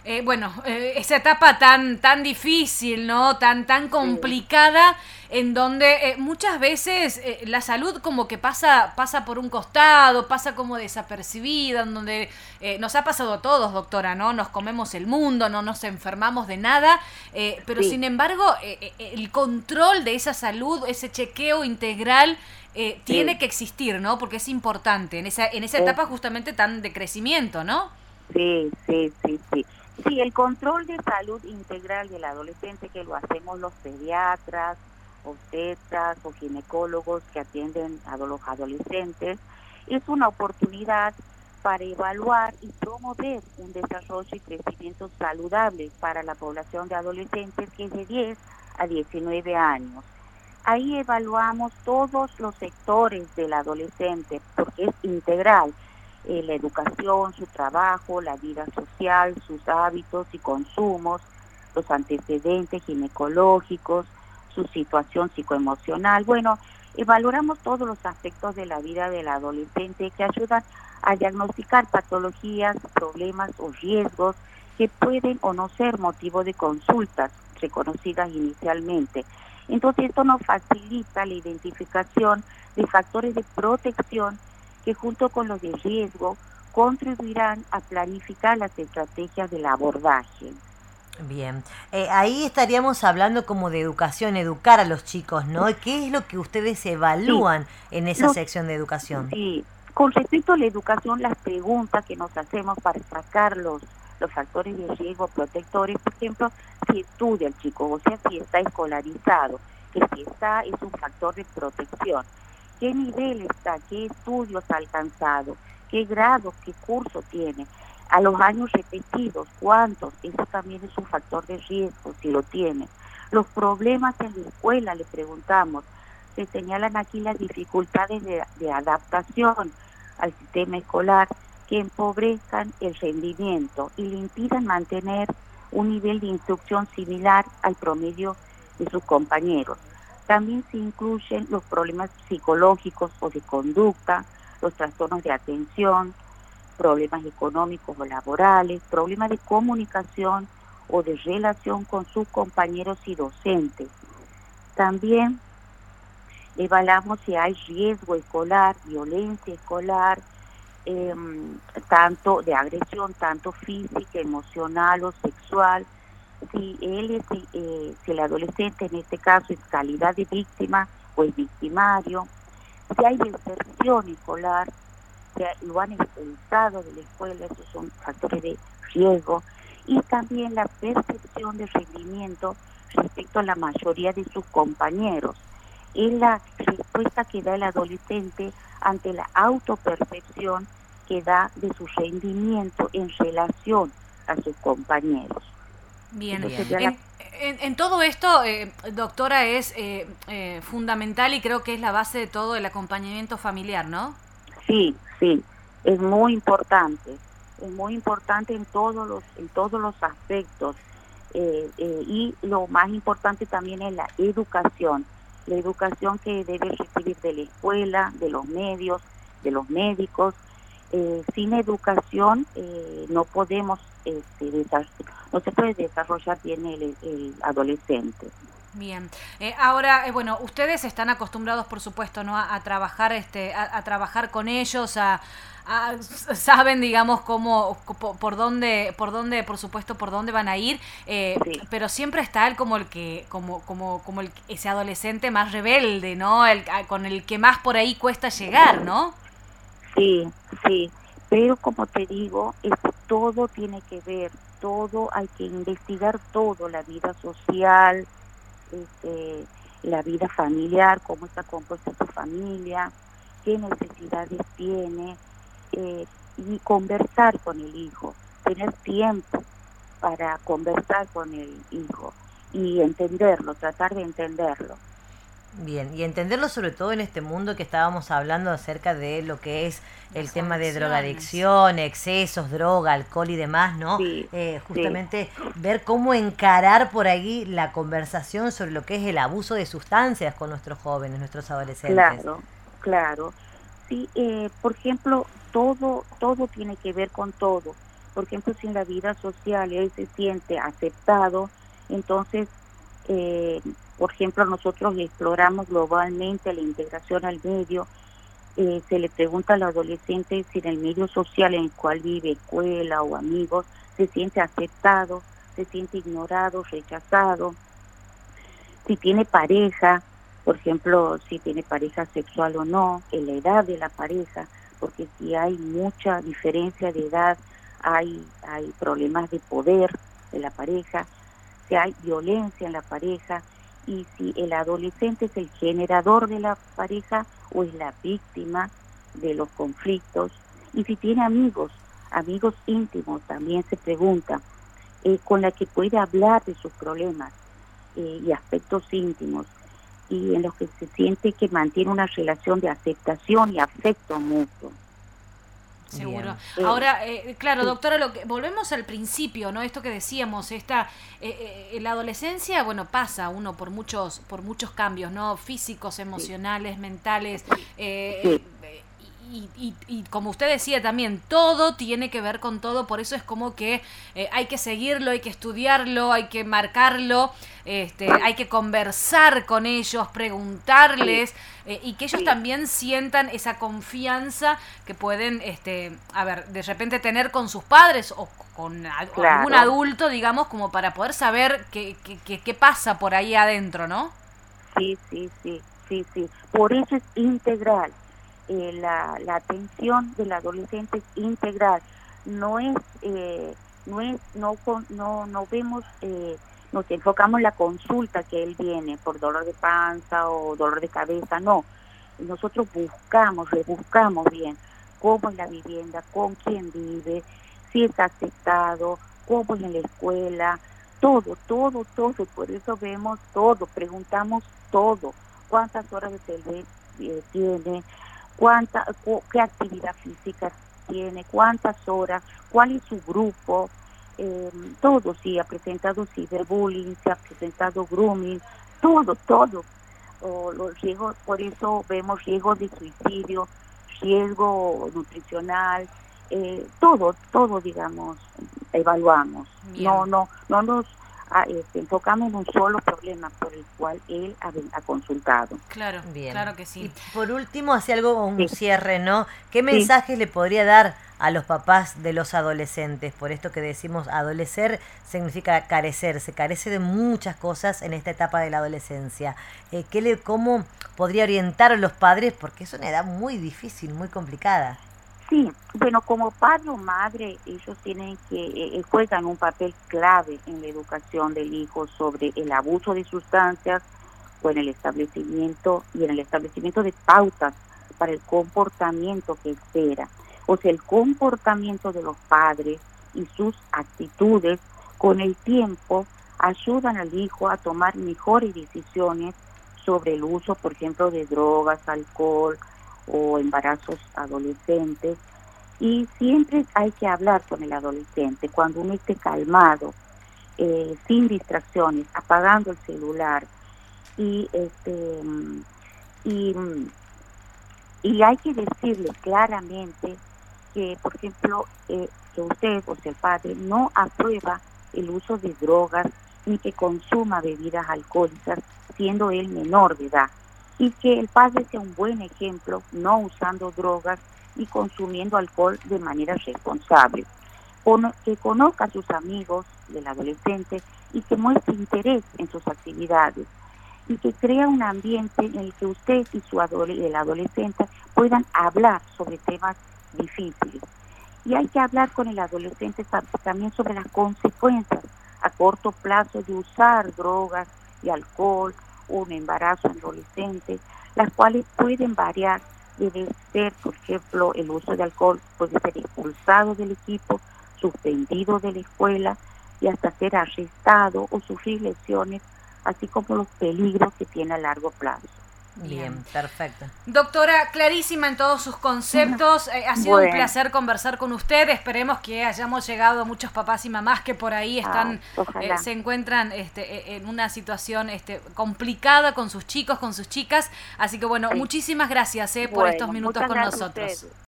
esa etapa tan difícil, ¿no? Tan Sí, complicada, en donde muchas veces la salud como que pasa por un costado, pasa como desapercibida, en donde nos ha pasado a todos, doctora, ¿no? Nos comemos el mundo, no nos enfermamos de nada, pero sí, sin embargo, el control de esa salud, ese chequeo integral, tiene sí, que existir, ¿no? Porque es importante en esa es, etapa justamente tan de crecimiento, ¿no? sí, sí, sí, sí. Sí, el control de salud integral del adolescente que lo hacemos los pediatras, obstetras o ginecólogos que atienden a los adolescentes, es una oportunidad para evaluar y promover un desarrollo y crecimiento saludable para la población de adolescentes que es de 10 a 19 años. Ahí evaluamos todos los sectores del adolescente porque es integral, la educación, su trabajo, la vida social, sus hábitos y consumos, los antecedentes ginecológicos, su situación psicoemocional. Bueno, valoramos todos los aspectos de la vida del adolescente que ayudan a diagnosticar patologías, problemas o riesgos que pueden o no ser motivo de consultas reconocidas inicialmente. Entonces, esto nos facilita la identificación de factores de protección que junto con los de riesgo contribuirán a planificar las estrategias del abordaje. Bien, ahí estaríamos hablando como de educación, educar a los chicos, ¿no? ¿Qué es lo que ustedes Sí, evalúan en esa los, sección de educación? sí, con respecto a la educación, las preguntas que nos hacemos para sacar los factores de riesgo protectores, por ejemplo, si estudia el chico, o sea, si está escolarizado, que si está es un factor de protección. ¿Qué nivel está? ¿Qué estudios ha alcanzado? ¿Qué grado? ¿Qué curso tiene? A los años repetidos, ¿cuántos? Eso también es un factor de riesgo, si lo tiene. Los problemas en la escuela, le preguntamos. Se señalan aquí las dificultades de adaptación al sistema escolar que empobrezcan el rendimiento y le impidan mantener un nivel de instrucción similar al promedio de sus compañeros. También se incluyen los problemas psicológicos o de conducta, los trastornos de atención, problemas económicos o laborales, problemas de comunicación o de relación con sus compañeros y docentes. También evaluamos si hay riesgo escolar, violencia escolar, eh, tanto de agresión, tanto física, emocional o sexual, si él es, si el adolescente en este caso es calidad de víctima o es victimario, si hay deserción escolar, si lo han expulsado de la escuela, esos son factores de riesgo, y también la percepción de rendimiento respecto a la mayoría de sus compañeros. Es la respuesta que da el adolescente ante la autopercepción que da de su rendimiento en relación a sus compañeros. Bien, Eso Bien. sería la... en todo esto, doctora, es fundamental y creo que es la base de todo el acompañamiento familiar, ¿no? Sí, sí, es muy importante en todos los aspectos. Y lo más importante también es la educación que debe recibir de la escuela, de los medios, de los médicos. Sin educación no podemos, no se puede desarrollar bien el adolescente. Bien. Ahora, bueno, ustedes están acostumbrados, por supuesto, ¿no? A trabajar, a trabajar con ellos, saben, digamos, cómo, por supuesto, por dónde van a ir, Sí, pero siempre está él como el que, ese adolescente más rebelde, ¿no? Con el que más por ahí cuesta llegar, ¿no? sí, sí, pero como te digo, todo tiene que ver, todo hay que investigar todo, la vida social, este, la vida familiar, cómo está compuesta su familia, qué necesidades tiene, y conversar con el hijo, tener tiempo para conversar con el hijo y entenderlo, tratar de entenderlo. Bien, y entenderlo sobre todo en este mundo que estábamos hablando acerca de lo que es el Las tema de adicciones. drogadicción, excesos, droga, alcohol y demás, ¿no? Sí, sí, Justamente ver cómo encarar por ahí la conversación sobre lo que es el abuso de sustancias con nuestros jóvenes, nuestros adolescentes. claro, claro. Sí, por ejemplo, todo tiene que ver con todo. por ejemplo, si en la vida social él se siente aceptado, entonces, por ejemplo, nosotros exploramos globalmente la integración al medio. Se le pregunta al adolescente si en el medio social en el cual vive, escuela o amigos, se siente aceptado, se siente ignorado, rechazado, si tiene pareja, por ejemplo, si tiene pareja sexual o no, en la edad de la pareja, porque si hay mucha diferencia de edad, hay problemas de poder de la pareja, si hay violencia en la pareja, y si el adolescente es el generador de la pareja o es la víctima de los conflictos, y si tiene amigos íntimos, también se pregunta, con la que puede hablar de sus problemas y aspectos íntimos, y en los que se siente que mantiene una relación de aceptación y afecto mutuo. Seguro. Ahora, claro, doctora, volvemos al principio, ¿no? Esto que decíamos, la adolescencia, bueno, pasa uno por muchos cambios, ¿no? Físicos, emocionales, mentales, y como usted decía también, todo tiene que ver con todo, por eso es como que hay que seguirlo, hay que estudiarlo, hay que marcarlo, hay que conversar con ellos, preguntarles, y que ellos también sientan esa confianza que pueden, de repente tener con sus padres o con algún adulto, digamos, como para poder saber qué pasa por ahí adentro, ¿no? Sí. Por eso es integral. La atención del adolescente es integral, no vemos, nos enfocamos en la consulta que él viene por dolor de panza o dolor de cabeza, no, nosotros rebuscamos bien cómo es la vivienda, con quién vive, si es aceptado, cómo es en la escuela, todo, por eso vemos todo, preguntamos todo, cuántas horas de TV tiene, qué actividad física tiene, cuántas horas, cuál es su grupo, todo, si ha presentado ciberbullying, si ha presentado grooming, todo, o los riesgos, por eso vemos riesgos de suicidio, riesgo nutricional, todo, digamos, evaluamos. Bien. No nos enfocamos en un solo problema por el cual él ha consultado. Claro, bien. Claro que sí. Y por último, hacia un cierre, ¿no? ¿Qué mensaje le podría dar a los papás de los adolescentes? Por esto que decimos, adolecer significa carecer, se carece de muchas cosas en esta etapa de la adolescencia. ¿Cómo podría orientar a los padres? Porque es una edad muy difícil, muy complicada. Sí, bueno, como padre o madre, ellos tienen que juegan un papel clave en la educación del hijo sobre el abuso de sustancias o en el establecimiento de pautas para el comportamiento que espera. O sea, el comportamiento de los padres y sus actitudes con el tiempo ayudan al hijo a tomar mejores decisiones sobre el uso, por ejemplo, de drogas, alcohol o embarazos adolescentes, y siempre hay que hablar con el adolescente cuando uno esté calmado, sin distracciones, apagando el celular, y hay que decirle claramente que, por ejemplo, que usted, o sea, el padre, no aprueba el uso de drogas ni que consuma bebidas alcohólicas siendo él menor de edad, y que el padre sea un buen ejemplo, no usando drogas y consumiendo alcohol de manera responsable. Que conozca a sus amigos del adolescente y que muestre interés en sus actividades, y que crea un ambiente en el que usted y el adolescente puedan hablar sobre temas difíciles. Y hay que hablar con el adolescente también sobre las consecuencias a corto plazo de usar drogas y alcohol, un embarazo adolescente, las cuales pueden variar. Debe ser, por ejemplo, el uso de alcohol puede ser expulsado del equipo, suspendido de la escuela y hasta ser arrestado o sufrir lesiones, así como los peligros que tiene a largo plazo. Bien, perfecto. Doctora, clarísima en todos sus conceptos. Ha sido un placer conversar con usted. Esperemos que hayamos llegado a muchos papás y mamás que por ahí están, se encuentran en una situación complicada con sus chicos, con sus chicas. Así que bueno, muchísimas gracias por estos minutos con nosotros.